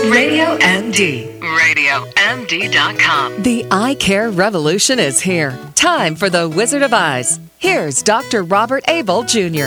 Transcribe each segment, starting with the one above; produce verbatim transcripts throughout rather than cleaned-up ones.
Radio M D. radio M D dot com. The eye care revolution is here. Time for the Wizard of Eyes. Here's Doctor Robert Abel Junior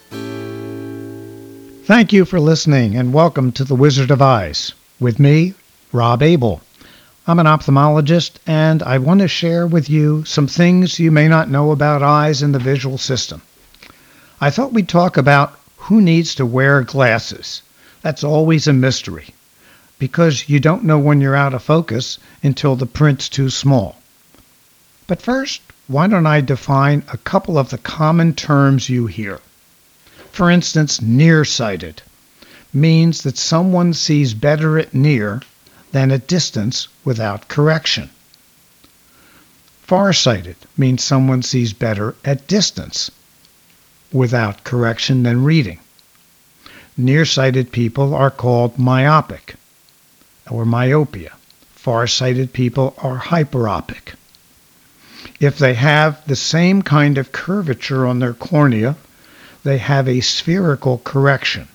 Thank you for listening and welcome to the Wizard of Eyes. With me, Rob Abel. I'm an ophthalmologist and I want to share with you some things you may not know about eyes and the visual system. I thought we'd talk about who needs to wear glasses. That's always a mystery because you don't know when you're out of focus until the print's too small. But first, why don't I define a couple of the common terms you hear. For instance, nearsighted means that someone sees better at near than at distance without correction. Farsighted means someone sees better at distance without correction than reading. Nearsighted people are called myopic or myopia. Farsighted people are hyperopic. If they have the same kind of curvature on their cornea, they have a spherical correction.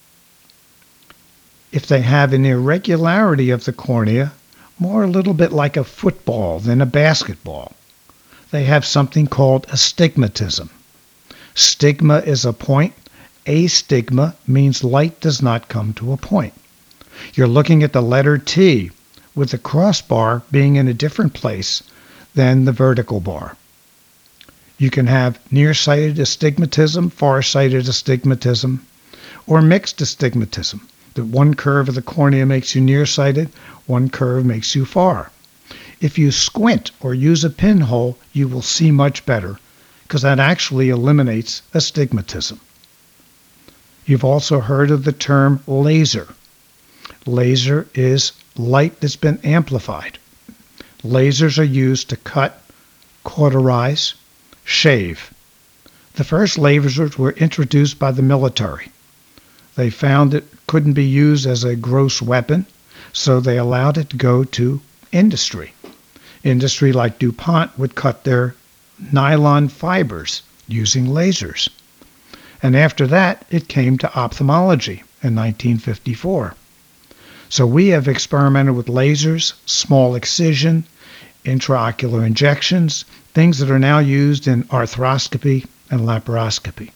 If they have an irregularity of the cornea, more a little bit like a football than a basketball, they have something called astigmatism. Stigma is a point. Astigma means light does not come to a point. You're looking at the letter T with the crossbar being in a different place than the vertical bar. You can have nearsighted astigmatism, farsighted astigmatism, or mixed astigmatism. That one curve of the cornea makes you nearsighted, one curve makes you far. If you squint or use a pinhole, you will see much better because that actually eliminates astigmatism. You've also heard of the term laser. Laser is light that's been amplified. Lasers are used to cut, cauterize, shave. The first lasers were introduced by the military. They found it couldn't be used as a gross weapon, so they allowed it to go to industry. Industry like DuPont would cut their nylon fibers using lasers. And after that, it came to ophthalmology in nineteen fifty-four. So we have experimented with lasers, small excision, intraocular injections, things that are now used in arthroscopy and laparoscopy.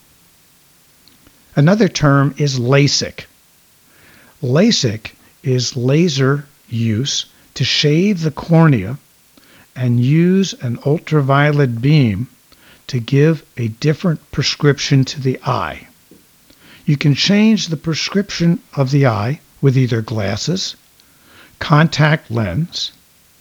Another term is LASIK. LASIK is laser use to shave the cornea and use an ultraviolet beam to give a different prescription to the eye. You can change the prescription of the eye with either glasses, contact lens,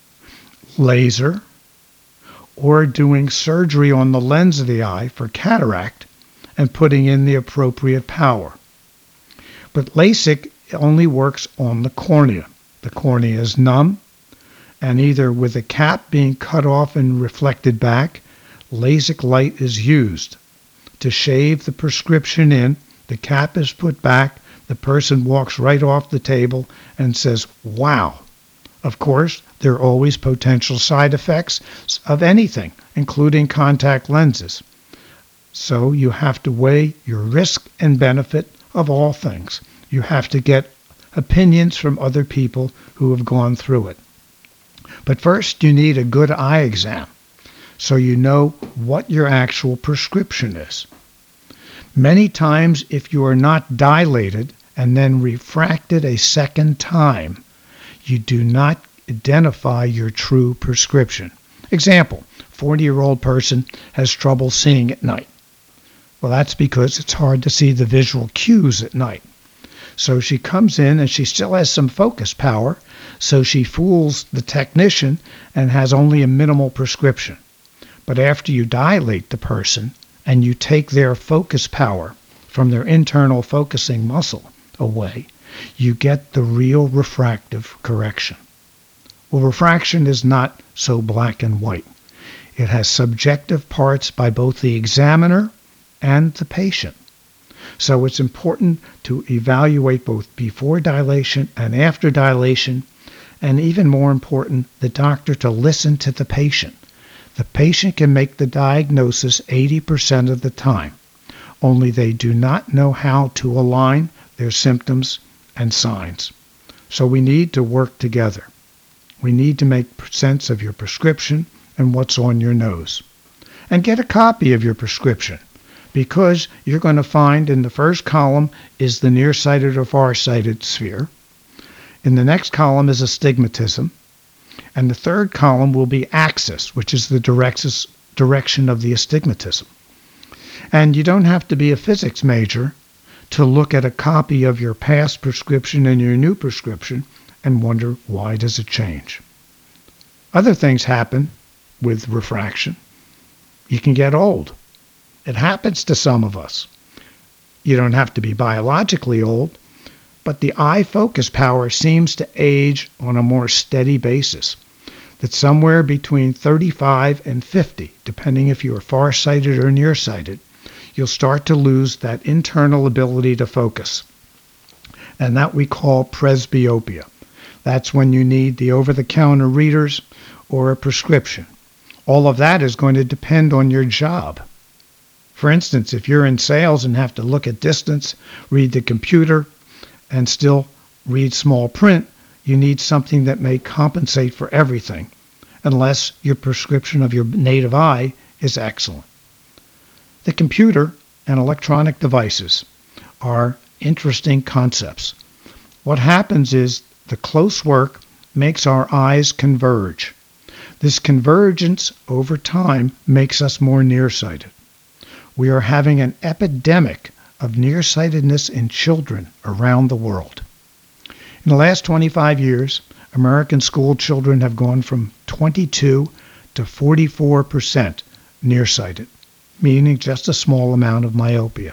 laser, or doing surgery on the lens of the eye for cataract and putting in the appropriate power. But LASIK only works on the cornea. The cornea is numb, and either with the cap being cut off and reflected back, LASIK light is used to shave the prescription in, the cap is put back, the person walks right off the table and says, wow. Of course, there are always potential side effects of anything, including contact lenses. So you have to weigh your risk and benefit of all things. You have to get opinions from other people who have gone through it. But first, you need a good eye exam so you know what your actual prescription is. Many times, if you are not dilated and then refracted a second time, you do not identify your true prescription. Example, forty-year-old person has trouble seeing at night. Well, that's because it's hard to see the visual cues at night. So she comes in and she still has some focus power, so she fools the technician and has only a minimal prescription. But after you dilate the person and you take their focus power from their internal focusing muscle away, you get the real refractive correction. Well, refraction is not so black and white. It has subjective parts by both the examiner and the patient. So it's important to evaluate both before dilation and after dilation, and even more important, the doctor to listen to the patient. The patient can make the diagnosis eighty percent of the time, only they do not know how to align their symptoms and signs. So we need to work together. We need to make sense of your prescription and what's on your nose. And get a copy of your prescription, because you're going to find in the first column is the nearsighted or farsighted sphere. In the next column is astigmatism. And the third column will be axis, which is the directus, direction of the astigmatism. And you don't have to be a physics major to look at a copy of your past prescription and your new prescription and wonder, why does it change? Other things happen with refraction. You can get old. It happens to some of us. You don't have to be biologically old, but the eye focus power seems to age on a more steady basis. That somewhere between thirty-five and fifty, depending if you're farsighted or nearsighted, you'll start to lose that internal ability to focus. And that we call presbyopia. That's when you need the over-the-counter readers or a prescription. All of that is going to depend on your job. For instance, if you're in sales and have to look at distance, read the computer, and still read small print, you need something that may compensate for everything, unless your prescription of your native eye is excellent. The computer and electronic devices are interesting concepts. What happens is the close work makes our eyes converge. This convergence over time makes us more nearsighted. We are having an epidemic of nearsightedness in children around the world. In the last twenty-five years, American school children have gone from twenty-two to forty-four percent nearsighted, meaning just a small amount of myopia.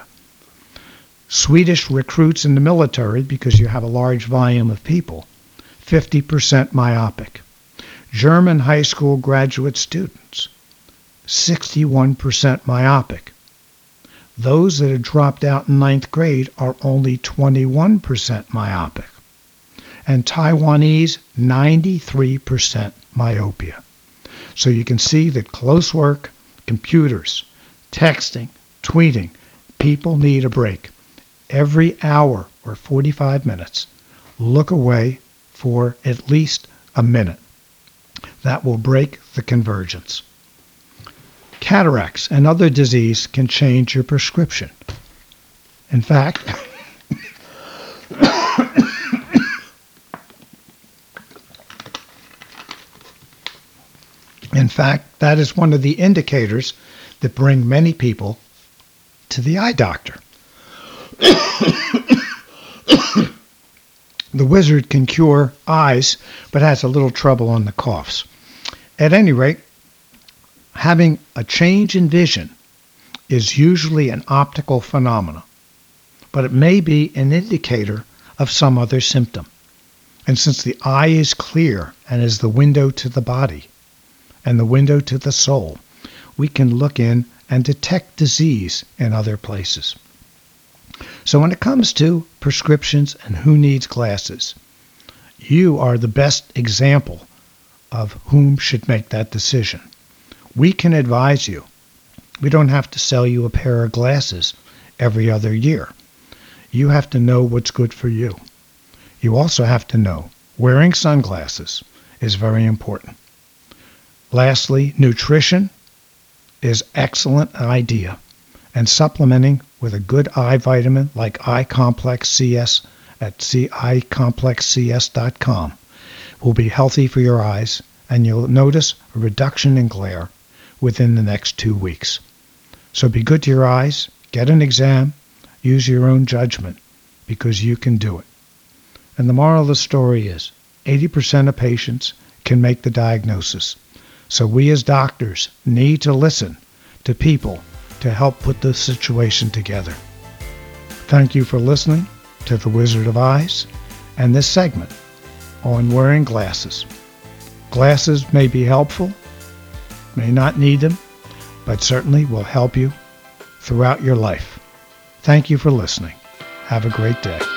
Swedish recruits in the military, because you have a large volume of people, fifty percent myopic. German high school graduate students, sixty-one percent myopic. Those that had dropped out in ninth grade are only twenty-one percent myopic. And Taiwanese, ninety-three percent myopia. So you can see that close work, computers, texting, tweeting, people need a break. Every hour or forty-five minutes, look away for at least a minute. That will break the convergence. Cataracts and other disease can change your prescription. In fact, in fact, that is one of the indicators that bring many people to the eye doctor. The wizard can cure eyes, but has a little trouble on the coughs. At any rate, having a change in vision is usually an optical phenomenon, but it may be an indicator of some other symptom. And since the eye is clear and is the window to the body and the window to the soul, we can look in and detect disease in other places. So when it comes to prescriptions and who needs glasses, you are the best example of whom should make that decision. We can advise you. We don't have to sell you a pair of glasses every other year. You have to know what's good for you. You also have to know wearing sunglasses is very important. Lastly, nutrition is an excellent idea, and supplementing with a good eye vitamin like Eye Complex C S at eye complex c s dot com will be healthy for your eyes, and you'll notice a reduction in glare within the next two weeks. So be good to your eyes, get an exam, use your own judgment, because you can do it. And the moral of the story is eighty percent of patients can make the diagnosis. So we as doctors need to listen to people to help put the situation together. Thank you for listening to The Wizard of Eyes and this segment on wearing glasses. Glasses may be helpful, may not need them, but certainly will help you throughout your life. Thank you for listening. Have a great day.